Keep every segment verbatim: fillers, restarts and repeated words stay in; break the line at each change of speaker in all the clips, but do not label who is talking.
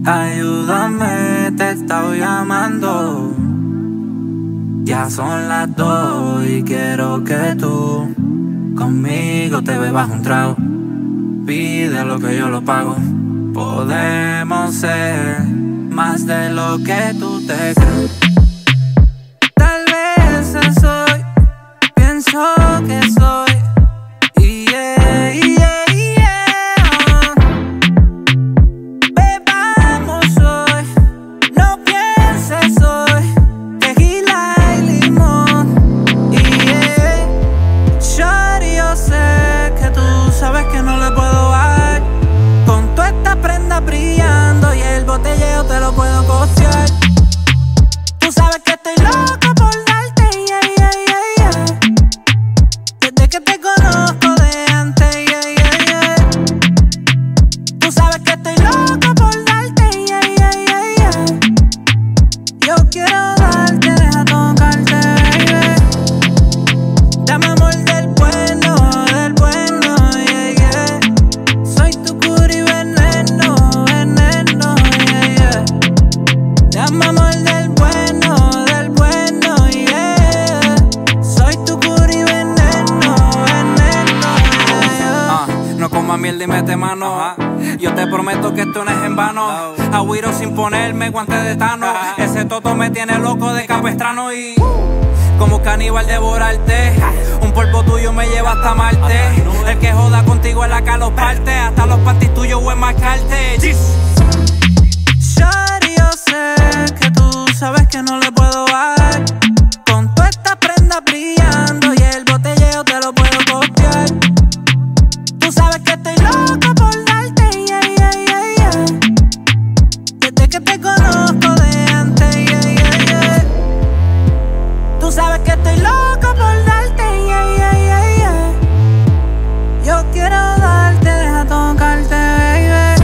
Ayúdame, te he estado llamando. Ya son las dos y quiero que tú conmigo te bebas un trago. Pide lo que yo lo pago. Podemos ser más de lo que tú te crees. Tal vez soy, pienso que soy. Yeah, yeah, yeah. Bebamos hoy, no pienses hoy. Tequila y limón. Yeah. Shorty, yo sé que tú sabes que no le puedo dar. Con toda esta prenda brillando y el botelleo te lo puedo costear. Tú sabes que estoy loca por darte, yeah, yeah, yeah, yeah. Desde que te conozco de antes, yeah, yeah, yeah. Tú sabes que estoy loca por darte, yeah, yeah, yeah, yeah. Yo quiero darte, deja tocarte, baby. Dame amor del bueno, del bueno, yeah, yeah. Soy tu curi veneno, veneno, yeah, yeah. Dame amor del bueno, del bueno, yeah. Soy tu curi veneno, veneno, yeah, yeah.
Ah, no comas mierda y mete mano. Yo te prometo que esto no es en vano. Agüiro sin ponerme guantes de tano. Ese toto me tiene loco de capestrano y como caníbal devorarte. Un polvo tuyo me lleva hasta Marte. El que joda contigo es la que los parte. Hasta los panties tuyos o enmarcarte.
Shorty, yo sé que tú sabes que no le puedo dar. Con toda esta prenda brillando y el botelleo te lo puedo costear. Tú sabes que estoy loca por darte, yeah, yeah, yeah, yeah. Desde que te conozco de antes, yeah, yeah, yeah. Tú sabes que estoy loca por darte, yeah, yeah, yeah, yeah. Yo quiero darte, deja tocarte, baby.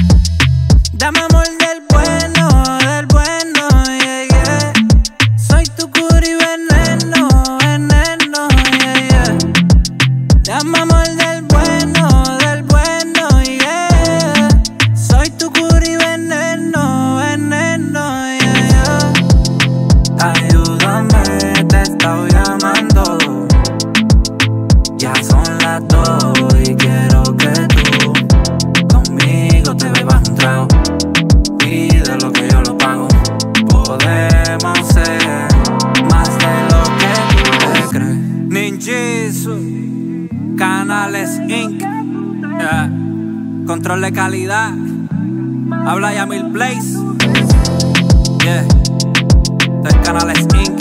Dame amor del bueno, del bueno, yeah, yeah. Soy tu curi veneno, veneno, yeah, yeah. Dame amor del bueno, del bueno, yeah. Soy tu curi veneno, veneno, yeah, yeah. Ayúdame, te he estado llamando. Ya son las dos y quiero que tú conmigo te bebas un trago. Pide lo que yo lo pago. Podemos ser más de lo que tú te crees.
Ninjitsu, Canales incorporated. Yeah. Control de calidad. Habla Yamil Place. Yeah. Esto es Canales incorporated.